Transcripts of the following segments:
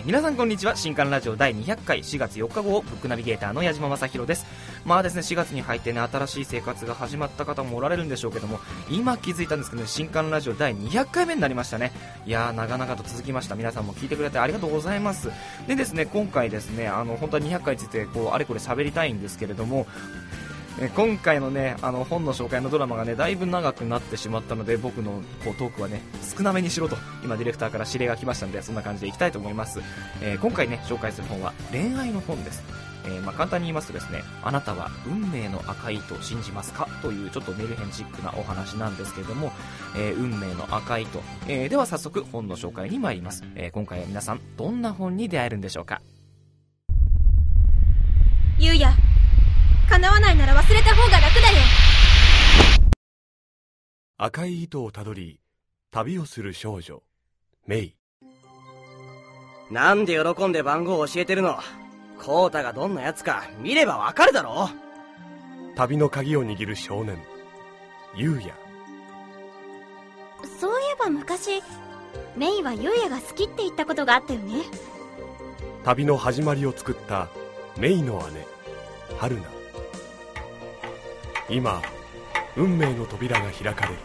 皆さんこんにちは。新刊ラジオ第200回4月4日号ブックナビゲーターの矢島正宏です。まあですね、4月に入ってね、新しい生活が始まった方もおられるんでしょうけども、今気づいたんですけどね、新刊ラジオ第200回目になりましたね。いやー、長々と続きました。皆さんも聞いてくれてありがとうございます。でですね、今回ですね、本当は200回についてあれこれ喋りたいんですけれども、今回のね、本の紹介のドラマがね、だいぶ長くなってしまったので、僕のトークはね、少なめにしろと今ディレクターから指令が来ましたので、そんな感じでいきたいと思います。今回ね、紹介する本は恋愛の本です。簡単に言いますとですね、あなたは運命の赤い糸を信じますかというちょっとメルヘンチックなお話なんですけれども、運命の赤い糸、では早速本の紹介に参ります。今回は皆さんどんな本に出会えるんでしょうか。 ゆうや、叶わないなら忘れた方が楽だよ。 赤い糸をたどり旅をする少女メイ。 なんで喜んで番号を教えてるの。コウタがどんなやつか見ればわかるだろ。 旅の鍵を握る少年ユウヤ。 そういえば昔メイはゆうやが好きって言ったことがあったよね。 旅の始まりを作ったメイの姉春菜。今運命の扉が開かれる。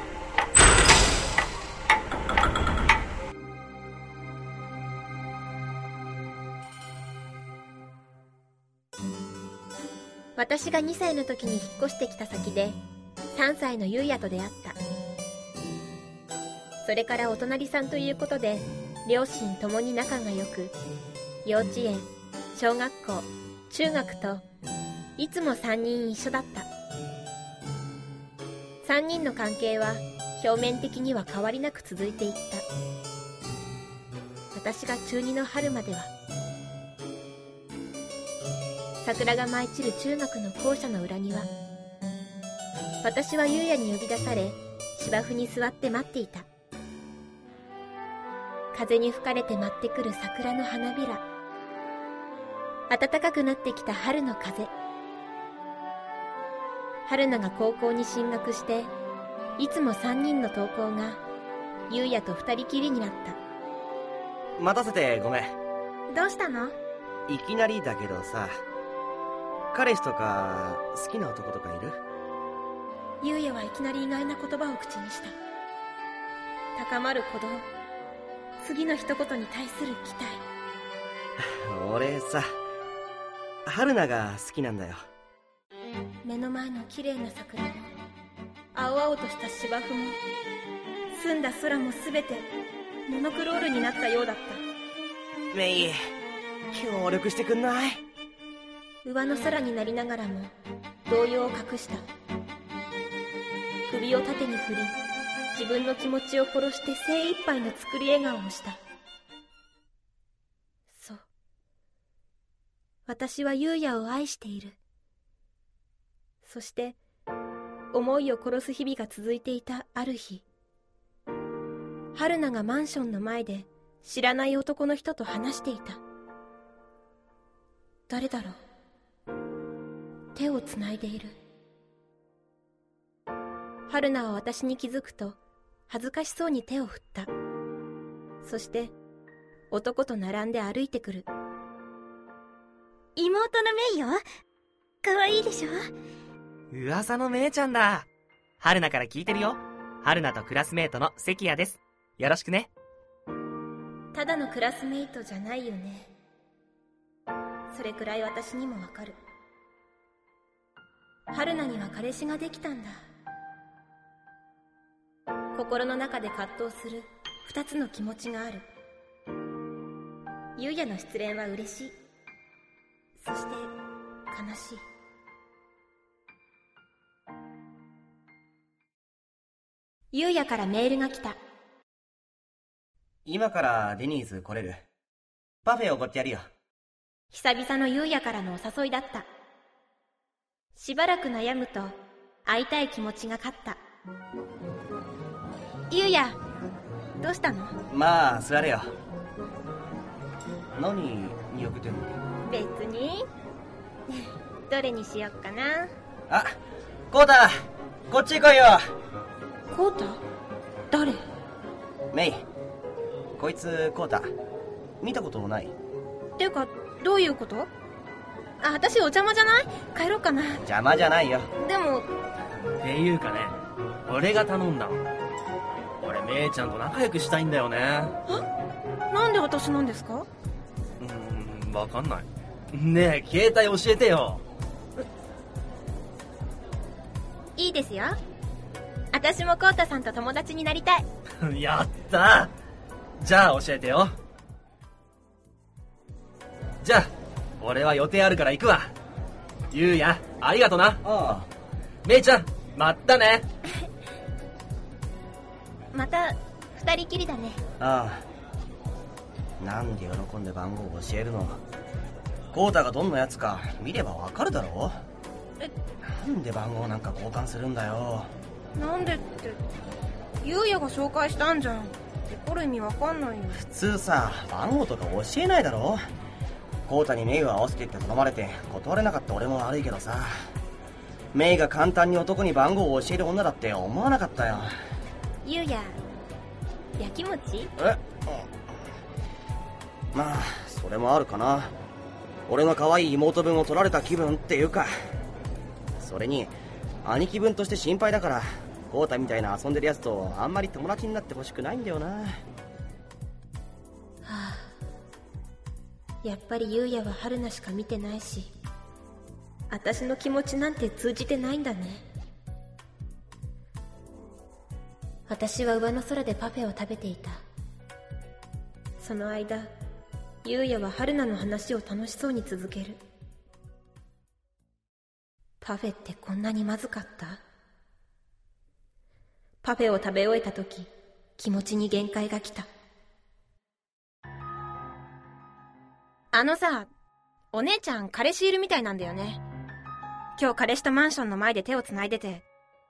私が2歳の時に引っ越してきた先で3歳のゆうやと出会った。それからお隣さんということで両親ともに仲が良く、幼稚園、小学校、中学といつも3人一緒だった。3人の関係は表面的には変わりなく続いていった。私が中2の春までは。桜が舞い散る中学の校舎の裏庭。私はゆうやに呼び出され、芝生に座って待っていた。風に吹かれて舞ってくる桜の花びら。暖かくなってきた春の風。春菜が高校に進学して、いつも3人の登校がゆうやと2人きりになった。 待たせてごめん。 どうしたの？ いきなりだけどさ、彼氏とか好きな男とかいる？ ゆうやはいきなり意外な言葉を口にした。高まる鼓動、次の一言に対する期待。 俺さ、春菜が好きなんだよ。 目の前の綺麗な桜も青々とした芝生も澄んだ空もすべてモノクロールになったようだった。 メイ、協力してくんない？ 上の空になりながらも動揺を隠した。首を縦に振り、自分の気持ちを殺して精一杯の作り笑顔をした。そう、私はゆうやを愛している。そして思いを殺す日々が続いていたある日、春菜がマンションの前で知らない男の人と話していた。誰だろう。手をつないでいる。春菜は私に気づくと恥ずかしそうに手を振った。そして男と並んで歩いてくる。妹のメイよ。かわいいでしょ。 噂のめいちゃんだ。春菜から聞いてるよ。春菜とクラスメートの関谷です。よろしくね。 ただのクラスメイトじゃないよね。それくらい私にもわかる。春菜には彼氏ができたんだ。心の中で葛藤する二つの気持ちがある。ゆうやの失恋は嬉しい。そして悲しい。ゆうやからメールが来た。 今からデニーズ来れる？パフェおごってやるよ。 久々のゆうやからのお誘いだった。しばらく悩むと会いたい気持ちが勝った。ゆうや、どうしたの？ まあ座れよ。何見送ってんの？ 別に。どれにしよっかな。 あ、コウタ、こっち来いよ。 コウタ？誰？ メイ、こいつコウタ。 見たことない？ っていうか、どういうこと？あ、私お邪魔じゃない？帰ろうかな。 邪魔じゃないよ。 でもっていうかね、俺が頼んだの。俺メイちゃんと仲良くしたいんだよね。 なんで私なんですか？ わかんない。ねえ、携帯教えてよ。 いいですよ。私もコウタさんと友達になりたい。 やったー。じゃあ教えてよ。じゃあ俺は予定あるから行くわ。ゆうや、ありがとな。 ああ。 めいちゃん、まったね。 また二人きりだね。 ああ。なんで喜んで番号を教えるの？コウタがどんなやつか見ればわかるだろ？なんで番号なんか交換するんだよ。 なんでって、ゆうやが紹介したんじゃん。怒る意味わかんないよ。 普通さ、番号とか教えないだろ。コウタにメイを合わせてって頼まれて断れなかった俺も悪いけどさ、メイが簡単に男に番号を教える女だって思わなかったよ。 ゆうや、焼き餅？ まあそれもあるかな。俺の可愛い妹分を取られた気分っていうか、それに兄貴分として心配だから、コウタみたいな遊んでるやつとあんまり友達になってほしくないんだよな。はあ、やっぱりゆうやは春菜しか見てないし、私の気持ちなんて通じてないんだね。私は上の空でパフェを食べていた。その間、ゆうやは春菜の話を楽しそうに続ける。パフェってこんなにまずかった？パフェを食べ終えた時、気持ちに限界が来た。あのさ、お姉ちゃん彼氏いるみたいなんだよね。今日彼氏とマンションの前で手をつないでて。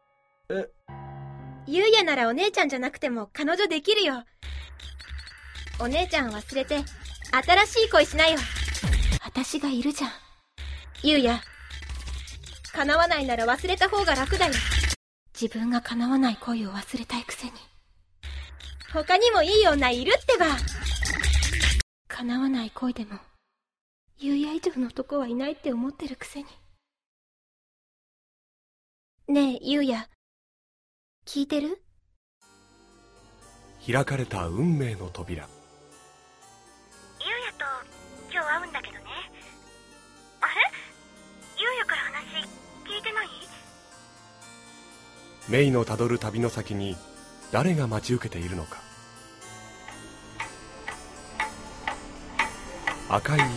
ゆうやならお姉ちゃんじゃなくても彼女できるよ。お姉ちゃん忘れて新しい恋しないよ。私がいるじゃん。ゆうや、叶わないなら忘れた方が楽だよ。自分が叶わない恋を忘れたいくせに。他にもいい女いるってば。叶わない恋でもゆうや以上の男はいないって思ってるくせに。ねえゆうや、聞いてる？ 開かれた運命の扉。 ゆうやと今日会うんだけどね。あれ？ゆうやから話聞いてない？ メイのたどる旅の先に誰が待ち受けているのか。赤い糸。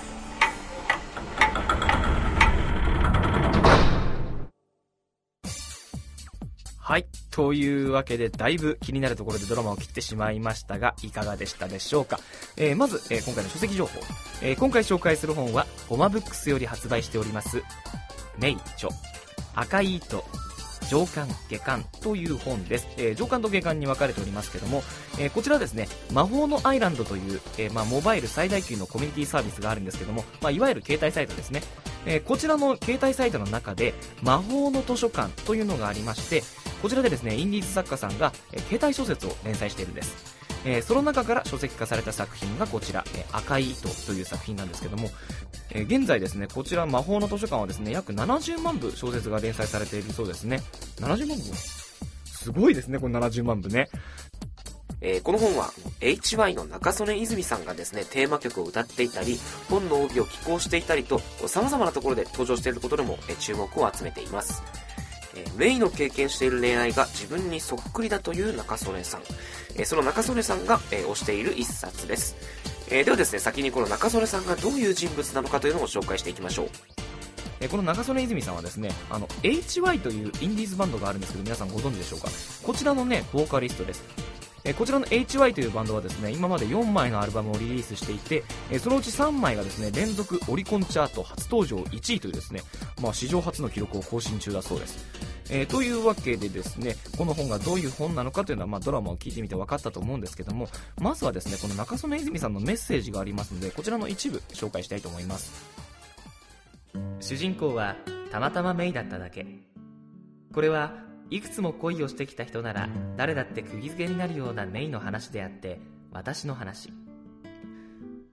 はい、というわけでだいぶ気になるところでドラマを切ってしまいましたが、いかがでしたでしょうか。まず、今回の書籍情報、今回紹介する本はゴマブックスより発売しておりますメイ著赤い糸上巻下巻という本です。上巻と下巻に分かれておりますけども、こちらですね、魔法のアイランドという、モバイル最大級のコミュニティサービスがあるんですけども、いわゆる携帯サイトですね。こちらの携帯サイトの中で魔法の図書館というのがありまして、こちらでですね、インディーズ作家さんが、携帯小説を連載しているんです。その中から書籍化された作品がこちら、赤い糸という作品なんですけども、現在ですね、こちら魔法の図書館はですね、約70万部小説が連載されているそうですね。70万部すごいですね、この70万部ね。 この本は HY の中曽根泉さんがですね、テーマ曲を歌っていたり、本の帯を寄稿していたりと、様々なところで登場していることでも注目を集めています。メイの経験している恋愛が自分にそっくりだという中曽根さん。その中曽根さんが推している一冊です。ではですね、先にこの中曽根さんがどういう人物なのかというのを紹介していきましょう。 この中曽根泉さんはですね、HY というインディーズバンドがあるんですけど、皆さんご存知でしょうか。こちらのね、ボーカリストです。こちらの HY というバンドはですね、今まで4枚のアルバムをリリースしていて、そのうち3枚がですね、連続オリコンチャート初登場1位というですね、史上初の記録を更新中だそうです。というわけでですね、この本がどういう本なのかというのは、ドラマを聞いてみて分かったと思うんですけども、まずはですね、この中曽根泉さんのメッセージがありますので、こちらの一部紹介したいと思います。主人公はたまたまメイだっただけ。これはいくつも恋をしてきた人なら誰だって釘付けになるようなメイの話であって、私の話。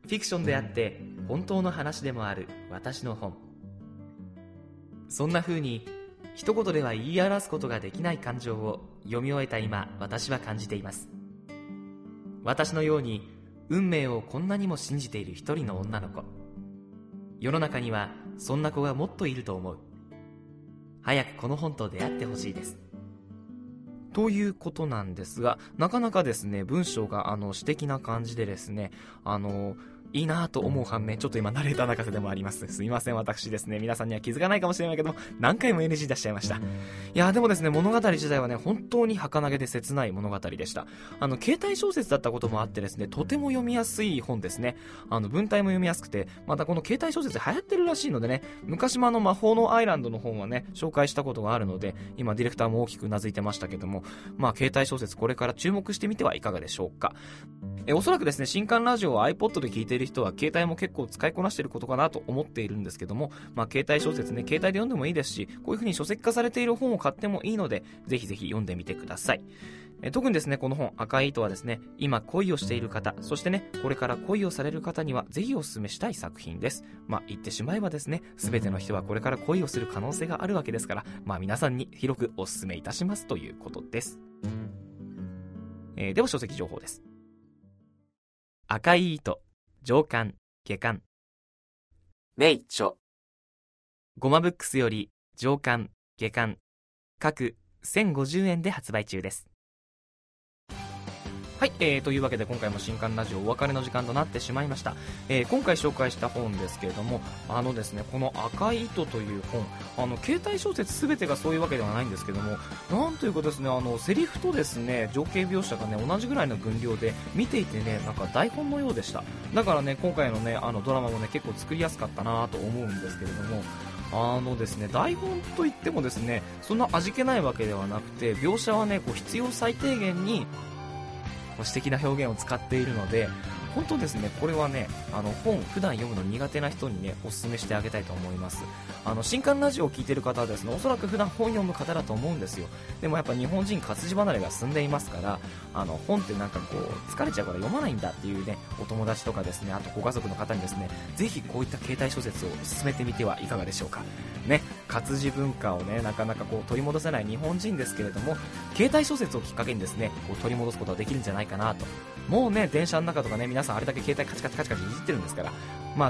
フィクションであって本当の話でもある私の本。そんな風に一言では言い表すことができない感情を読み終えた今、私は感じています。私のように運命をこんなにも信じている一人の女の子、世の中にはそんな子がもっといると思う。早くこの本と出会ってほしいです。ということなんですが、なかなかですね、文章が詩的な感じでですね、いいなと思う反面、ちょっと今ナレーター泣かせでもあります。すいません、私ですね、皆さんには気づかないかもしれないけども、何回も NG 出しちゃいました。いやでもですね、物語自体はね、本当に儚げで切ない物語でした。携帯小説だったこともあってですね、とても読みやすい本ですね。文体も読みやすくて、またこの携帯小説流行ってるらしいのでね、昔も魔法のアイランドの本はね、紹介したことがあるので、今ディレクターも大きくうなずいてましたけども、携帯小説これから注目してみてはいかがでしょうか。おそらくですね、新刊ラジオを iPod で聞いている人は携帯も結構使いこなしていることかなと思っているんですけども、携帯小説ね、携帯で読んでもいいですし、こういう風に書籍化されている本を買ってもいいので、ぜひぜひ読んでみてください。特にですね、この本赤い糸はですね、今恋をしている方、そしてね、これから恋をされる方にはぜひお勧めしたい作品です。言ってしまえばですね、すべての人はこれから恋をする可能性があるわけですから、皆さんに広くお勧めいたしますということです。では書籍情報です。赤い糸、上巻、下巻。 メイチョ。 ゴマブックスより上巻、下巻、各1050円で発売中です。はい、というわけで今回も新刊ラジオお別れの時間となってしまいました。今回紹介した本ですけれども、ですね、この赤い糸という本、携帯小説すべてがそういうわけではないんですけども、なんというかですね、セリフとですね、情景描写がね、同じぐらいの分量で、見ていてね、なんか台本のようでした。だからね、今回のね、ドラマもね、結構作りやすかったなと思うんですけれども、ですね、台本といってもですね、そんな味気ないわけではなくて、描写はね、必要最低限に詩的な表現を使っているので、本当ですね、これはね、本普段読むの苦手な人にね、お勧めしてあげたいと思います。新刊ラジオを聞いている方はですね、おそらく普段本読む方だと思うんですよ。でもやっぱ日本人活字離れが進んでいますから、本ってなんか疲れちゃうから読まないんだっていうね、お友達とかですね、あとご家族の方にですね、ぜひこういった携帯小説を進めてみてはいかがでしょうか。ね、活字文化をね、なかなか取り戻せない日本人ですけれども、携帯小説をきっかけにですね、取り戻すことができるんじゃないかなと。もうね、電車の中とかね、皆さんあれだけ携帯カチカチカチカチいじってるんですから、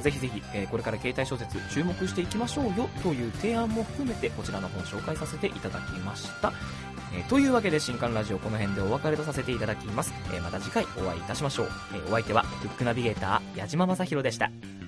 ぜひぜひ、これから携帯小説注目していきましょうよという提案も含めてこちらの本紹介させていただきました。というわけで新刊ラジオこの辺でお別れとさせていただきます。また次回お会いいたしましょう。お相手はブックナビゲーター矢島正宏でした。